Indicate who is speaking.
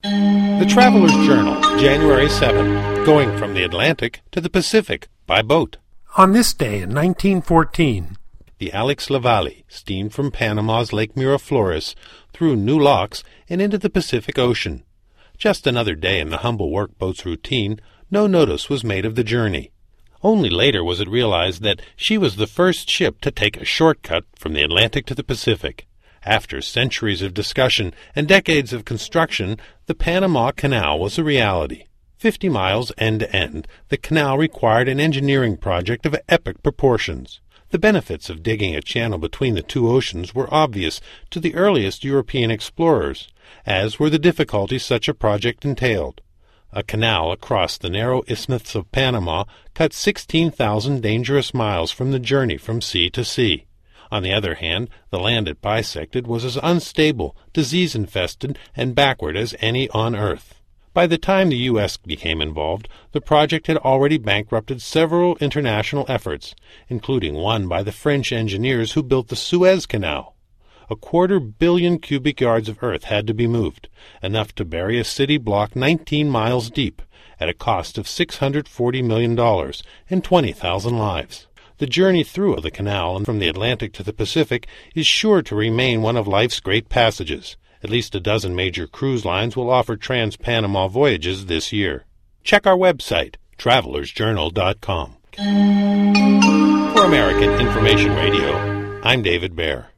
Speaker 1: The Traveler's Journal, January 7, Going from the Atlantic to the Pacific by boat.
Speaker 2: On this day in 1914,
Speaker 1: the Alex Lavalle steamed from Panama's Lake Miraflores through new locks and into the Pacific Ocean. Just another day in the humble workboat's routine, no notice was made of the journey. Only later was it realized that she was the first ship to take a shortcut from the Atlantic to the Pacific. After centuries of discussion and decades of construction, the Panama Canal was a reality. 50 miles end-to-end, the canal required an engineering project of epic proportions. The benefits of digging a channel between the two oceans were obvious to the earliest European explorers, as were the difficulties such a project entailed. A canal across the narrow Isthmus of Panama cut 16,000 dangerous miles from the journey from sea to sea. On the other hand, the land it bisected was as unstable, disease-infested, and backward as any on Earth. By the time the U.S. became involved, the project had already bankrupted several international efforts, including one by the French engineers who built the Suez Canal. 250 million cubic yards of earth had to be moved, enough to bury a city block 19 miles deep, at a cost of $640 million and 20,000 lives. The journey through the canal and from the Atlantic to the Pacific is sure to remain one of life's great passages. At least a dozen major cruise lines will offer trans-Panama voyages this year. Check our website, travelersjournal.com. For American Information Radio, I'm David Baer.